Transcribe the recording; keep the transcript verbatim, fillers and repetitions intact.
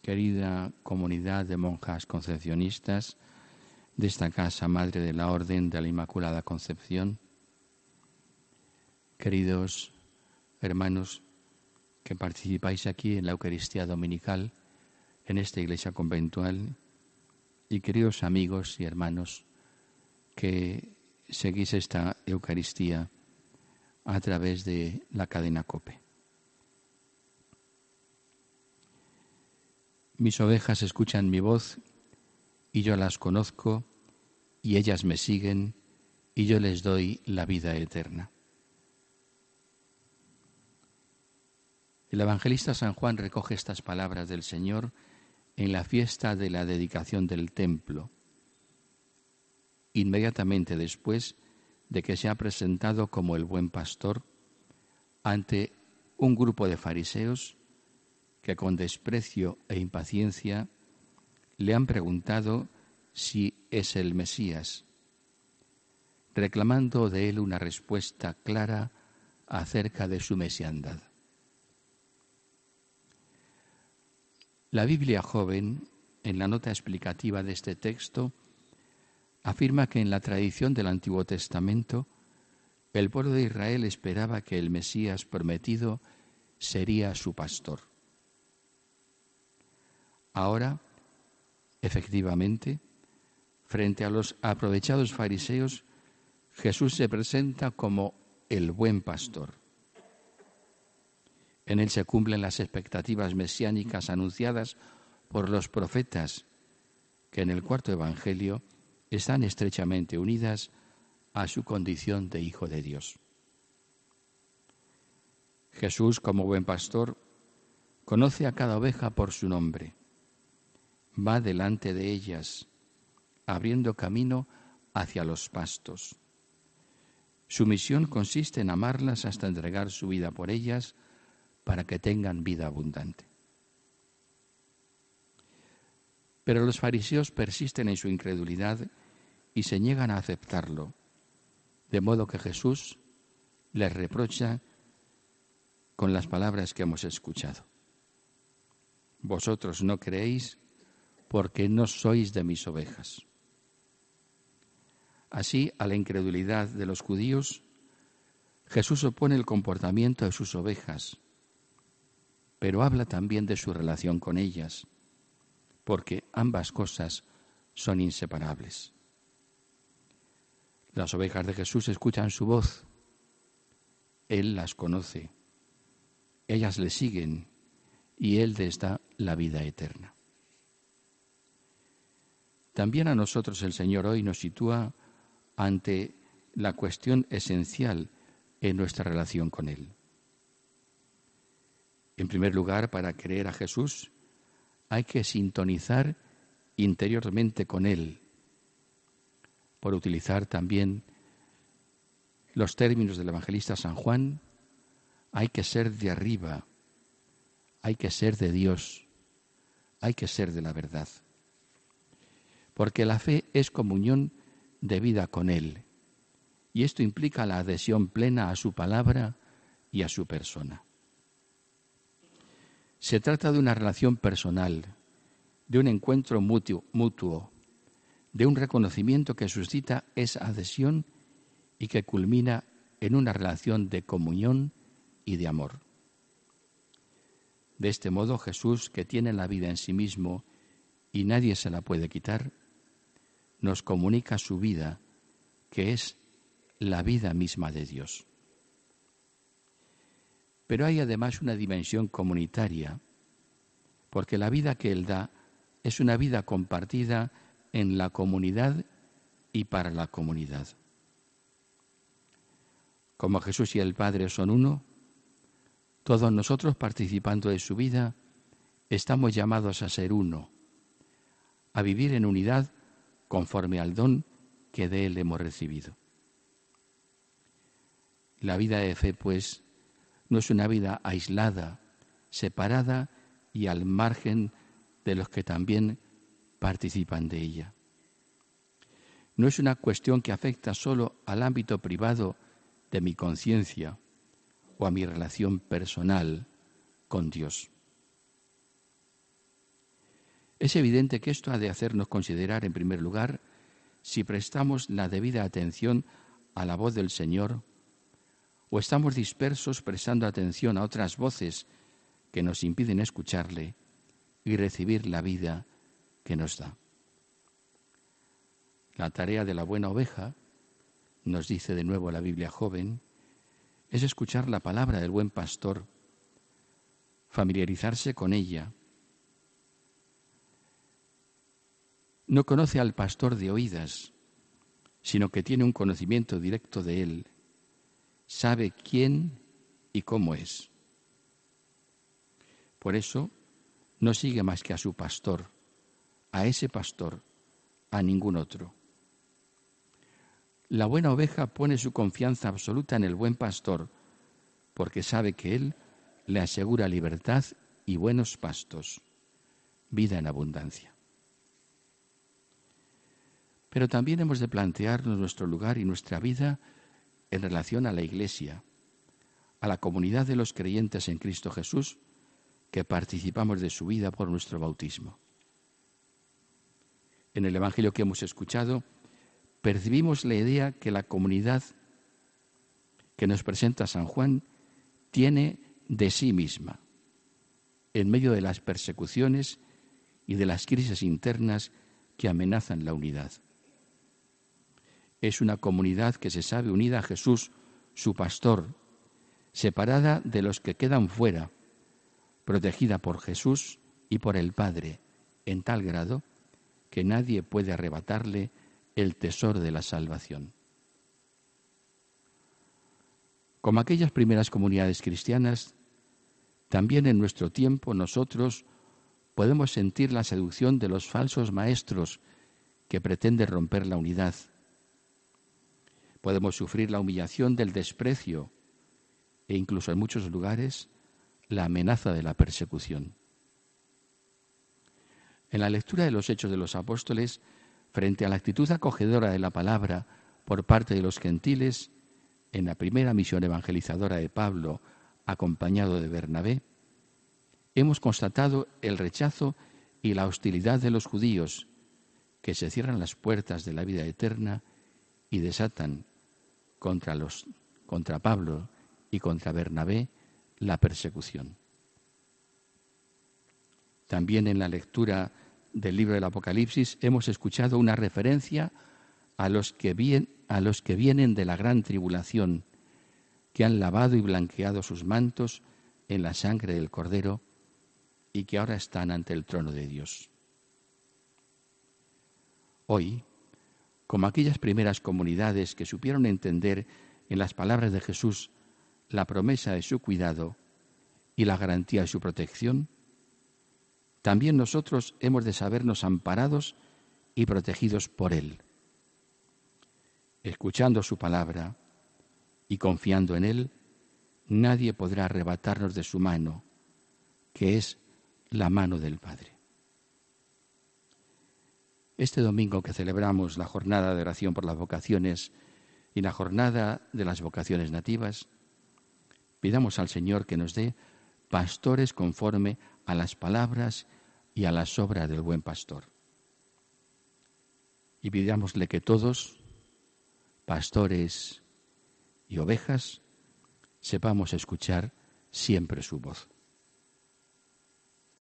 querida comunidad de monjas concepcionistas de esta Casa Madre de la Orden de la Inmaculada Concepción, queridos hermanos que participáis aquí en la Eucaristía Dominical, en esta iglesia conventual, y queridos amigos y hermanos que seguís esta Eucaristía a través de la cadena COPE. Mis ovejas escuchan mi voz y yo las conozco y ellas me siguen y yo les doy la vida eterna. El evangelista San Juan recoge estas palabras del Señor en la fiesta de la dedicación del templo, inmediatamente después de que se ha presentado como el buen pastor ante un grupo de fariseos que con desprecio e impaciencia le han preguntado si es el Mesías, reclamando de él una respuesta clara acerca de su mesiandad. La Biblia joven, en la nota explicativa de este texto, afirma que en la tradición del Antiguo Testamento, el pueblo de Israel esperaba que el Mesías prometido sería su pastor. Ahora, efectivamente, frente a los aprovechados fariseos, Jesús se presenta como el buen pastor. En él se cumplen las expectativas mesiánicas anunciadas por los profetas, que en el cuarto Evangelio están estrechamente unidas a su condición de Hijo de Dios. Jesús, como buen pastor, conoce a cada oveja por su nombre, va delante de ellas, abriendo camino hacia los pastos. Su misión consiste en amarlas hasta entregar su vida por ellas, para que tengan vida abundante. Pero los fariseos persisten en su incredulidad y se niegan a aceptarlo, de modo que Jesús les reprocha con las palabras que hemos escuchado. Vosotros no creéis porque no sois de mis ovejas. Así, a la incredulidad de los judíos, Jesús opone el comportamiento de sus ovejas, pero habla también de su relación con ellas, porque ambas cosas son inseparables. Las ovejas de Jesús escuchan su voz, Él las conoce, ellas le siguen y Él les da la vida eterna. También a nosotros el Señor hoy nos sitúa ante la cuestión esencial en nuestra relación con Él. En primer lugar, para creer a Jesús, hay que sintonizar interiormente con Él. Por utilizar también los términos del evangelista San Juan, hay que ser de arriba, hay que ser de Dios, hay que ser de la verdad. Porque la fe es comunión de vida con Él, y esto implica la adhesión plena a su palabra y a su persona. Se trata de una relación personal, de un encuentro mutuo, mutuo, de un reconocimiento que suscita esa adhesión y que culmina en una relación de comunión y de amor. De este modo, Jesús, que tiene la vida en sí mismo y nadie se la puede quitar, nos comunica su vida, que es la vida misma de Dios. Pero hay además una dimensión comunitaria, porque la vida que Él da es una vida compartida en la comunidad y para la comunidad. Como Jesús y el Padre son uno, todos nosotros participando de su vida estamos llamados a ser uno, a vivir en unidad conforme al don que de Él hemos recibido. La vida de fe, pues, no es una vida aislada, separada y al margen de los que también participan de ella. No es una cuestión que afecta solo al ámbito privado de mi conciencia o a mi relación personal con Dios. Es evidente que esto ha de hacernos considerar, en primer lugar, si prestamos la debida atención a la voz del Señor o estamos dispersos prestando atención a otras voces que nos impiden escucharle y recibir la vida que nos da. La tarea de la buena oveja, nos dice de nuevo la Biblia joven, es escuchar la palabra del buen pastor, familiarizarse con ella. No conoce al pastor de oídas, sino que tiene un conocimiento directo de él. Sabe quién y cómo es. Por eso no sigue más que a su pastor, a ese pastor, a ningún otro. La buena oveja pone su confianza absoluta en el buen pastor, porque sabe que él le asegura libertad y buenos pastos, vida en abundancia. Pero también hemos de plantearnos nuestro lugar y nuestra vida en relación a la Iglesia, a la comunidad de los creyentes en Cristo Jesús, que participamos de su vida por nuestro bautismo. En el Evangelio que hemos escuchado, percibimos la idea que la comunidad que nos presenta San Juan tiene de sí misma, en medio de las persecuciones y de las crisis internas que amenazan la unidad. Es una comunidad que se sabe unida a Jesús, su pastor, separada de los que quedan fuera, protegida por Jesús y por el Padre, en tal grado que nadie puede arrebatarle el tesoro de la salvación. Como aquellas primeras comunidades cristianas, también en nuestro tiempo nosotros podemos sentir la seducción de los falsos maestros que pretenden romper la unidad. Podemos sufrir la humillación del desprecio e incluso en muchos lugares la amenaza de la persecución. En la lectura de los Hechos de los Apóstoles, frente a la actitud acogedora de la palabra por parte de los gentiles, en la primera misión evangelizadora de Pablo, acompañado de Bernabé, hemos constatado el rechazo y la hostilidad de los judíos, que se cierran las puertas de la vida eterna y desatan contra, los, contra Pablo y contra Bernabé la persecución. También en la lectura del libro del Apocalipsis hemos escuchado una referencia a los que, bien, a los que vienen de la gran tribulación, que han lavado y blanqueado sus mantos en la sangre del Cordero y que ahora están ante el trono de Dios. Hoy, como aquellas primeras comunidades que supieron entender en las palabras de Jesús la promesa de su cuidado y la garantía de su protección, también nosotros hemos de sabernos amparados y protegidos por Él. Escuchando su palabra y confiando en Él, nadie podrá arrebatarnos de su mano, que es la mano del Padre. Este domingo que celebramos la jornada de oración por las vocaciones y la jornada de las vocaciones nativas, pidamos al Señor que nos dé pastores conforme a las palabras y a las obras del buen pastor. Y pidámosle que todos, pastores y ovejas, sepamos escuchar siempre su voz.